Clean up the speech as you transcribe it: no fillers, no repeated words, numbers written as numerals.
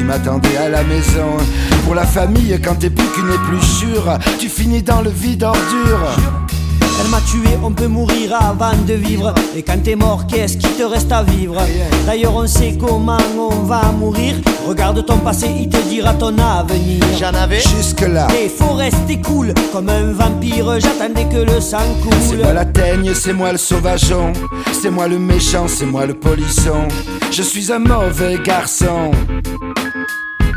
m'attendais à la maison. Pour la famille, quand t'es plus qu'une épluchure, tu finis dans le vide ordure. Elle m'a tué, on peut mourir avant de vivre. Et quand t'es mort, qu'est-ce qui te reste à vivre? D'ailleurs on sait comment on va mourir. Regarde ton passé, il te dira ton avenir. J'en avais jusque-là. Et faut rester cool, comme un vampire. J'attendais que le sang coule. C'est moi la teigne, c'est moi le sauvageon. C'est moi le méchant, c'est moi le polisson. Je suis un mauvais garçon.